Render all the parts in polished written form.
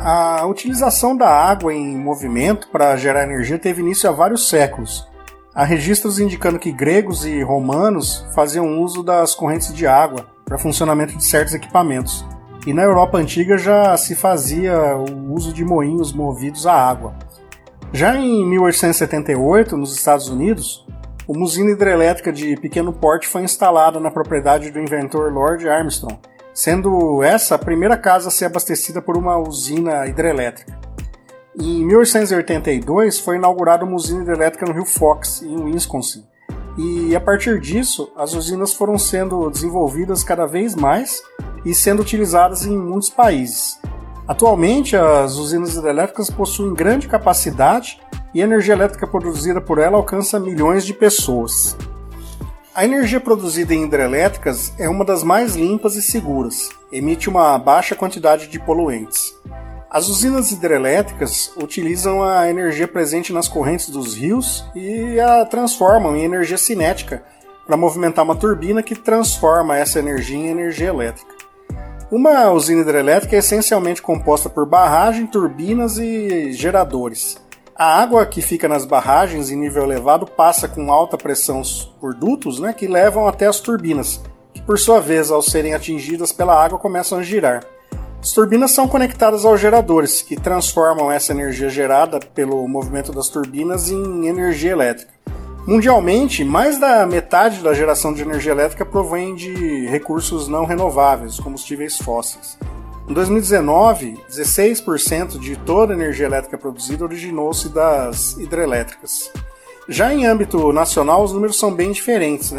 A utilização da água em movimento para gerar energia teve início há vários séculos. Há registros indicando que gregos e romanos faziam uso das correntes de água para funcionamento de certos equipamentos. E na Europa antiga já se fazia o uso de moinhos movidos a água. Já em 1878, nos Estados Unidos, uma usina hidrelétrica de pequeno porte foi instalada na propriedade do inventor Lord Armstrong, sendo essa a primeira casa a ser abastecida por uma usina hidrelétrica. Em 1882 foi inaugurada uma usina hidrelétrica no rio Fox, em Wisconsin, e a partir disso as usinas foram sendo desenvolvidas cada vez mais e sendo utilizadas em muitos países. Atualmente as usinas hidrelétricas possuem grande capacidade e a energia elétrica produzida por ela alcança milhões de pessoas. A energia produzida em hidrelétricas é uma das mais limpas e seguras, emite uma baixa quantidade de poluentes. As usinas hidrelétricas utilizam a energia presente nas correntes dos rios e a transformam em energia cinética para movimentar uma turbina que transforma essa energia em energia elétrica. Uma usina hidrelétrica é essencialmente composta por barragem, turbinas e geradores. A água que fica nas barragens em nível elevado passa com alta pressão por dutos, que levam até as turbinas, que por sua vez, ao serem atingidas pela água, começam a girar. As turbinas são conectadas aos geradores, que transformam essa energia gerada pelo movimento das turbinas em energia elétrica. Mundialmente, mais da metade da geração de energia elétrica provém de recursos não renováveis, combustíveis fósseis. Em 2019, 16% de toda a energia elétrica produzida originou-se das hidrelétricas. Já em âmbito nacional, os números são bem diferentes,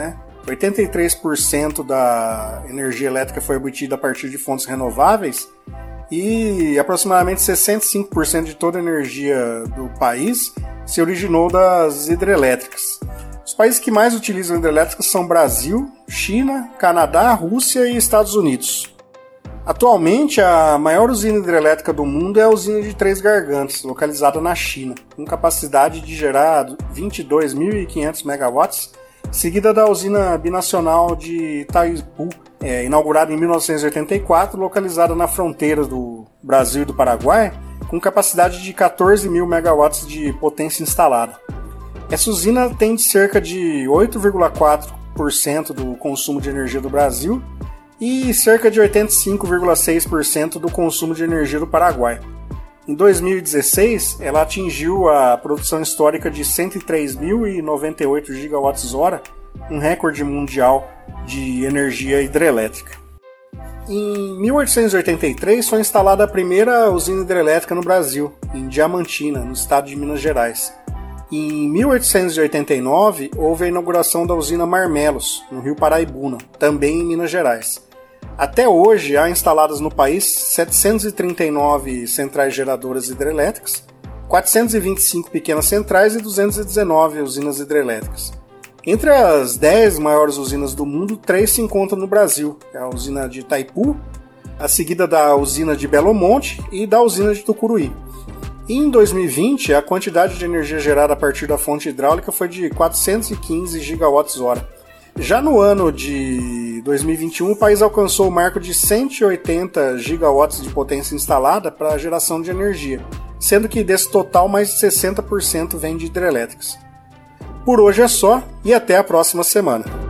83% da energia elétrica foi obtida a partir de fontes renováveis e aproximadamente 65% de toda a energia do país se originou das hidrelétricas. Os países que mais utilizam hidrelétricas são Brasil, China, Canadá, Rússia e Estados Unidos. Atualmente, a maior usina hidrelétrica do mundo é a usina de Três Gargantas, localizada na China, com capacidade de gerar 22.500 megawatts, seguida da usina binacional de Itaipu, inaugurada em 1984, localizada na fronteira do Brasil e do Paraguai, com capacidade de 14.000 megawatts de potência instalada. Essa usina tem cerca de 8,4% do consumo de energia do Brasil e cerca de 85,6% do consumo de energia do Paraguai. Em 2016, ela atingiu a produção histórica de 103.098 gigawatts-hora, um recorde mundial de energia hidrelétrica. Em 1883 foi instalada a primeira usina hidrelétrica no Brasil, em Diamantina, no estado de Minas Gerais. Em 1889, houve a inauguração da usina Marmelos, no Rio Paraibuna, também em Minas Gerais. Até hoje, há instaladas no país 739 centrais geradoras hidrelétricas, 425 pequenas centrais e 219 usinas hidrelétricas. Entre as 10 maiores usinas do mundo, 3 se encontram no Brasil, a usina de Itaipu, a seguida da usina de Belo Monte e da usina de Tucuruí. E em 2020, a quantidade de energia gerada a partir da fonte hidráulica foi de 415 gigawatts-hora. Já no ano de 2021, o país alcançou o marco de 180 gigawatts de potência instalada para a geração de energia, sendo que desse total mais de 60% vem de hidrelétricas. Por hoje é só e até a próxima semana.